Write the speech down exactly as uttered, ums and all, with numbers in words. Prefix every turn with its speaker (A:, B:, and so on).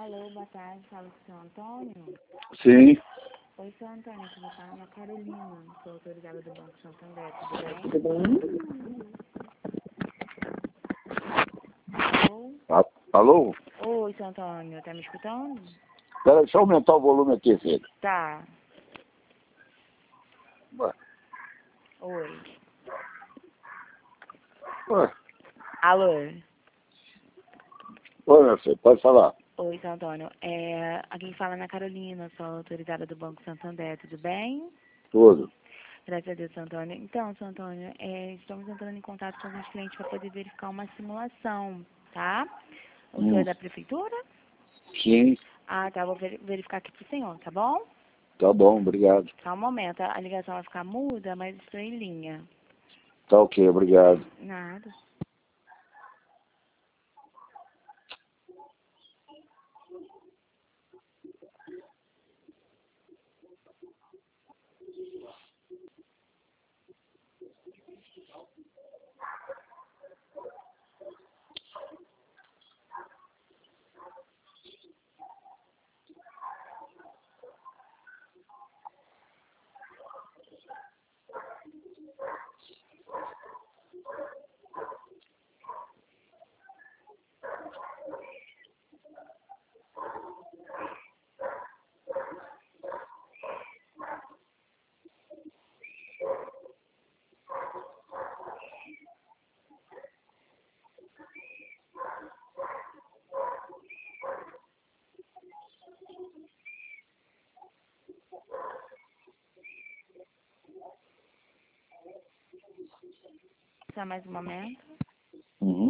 A: Alô, boa tarde, fala com o seu Antônio.
B: Sim.
A: Oi, seu Antônio, aqui vou falar na Carolina, sou autorizada do Banco Santander, tudo bem? Alô?
B: A- Alô?
A: Oi, seu Antônio, tá me escutando?
B: Espera, deixa eu aumentar o volume aqui, filho.
A: Tá.
B: Ué,
A: Oi.
B: ué.
A: Alô?
B: Oi, meu filho, pode falar.
A: Oi, seu Antônio. É, aqui fala na Carolina, sou autorizada do Banco Santander, tudo bem?
B: Tudo.
A: Graças a Deus, seu Antônio. Então, seu Antônio, é, estamos entrando em contato com alguns clientes para poder verificar uma simulação, tá? O senhor é
B: Hum,
A: da prefeitura?
B: sim,
A: Ah, tá. Vou ver- verificar aqui pro senhor, tá bom?
B: tá bom, obrigado.
A: Só um momento. A ligação vai ficar muda, mas estou em linha.
B: Tá ok, obrigado.
A: Nada. Só mais um momento.
B: Uhum.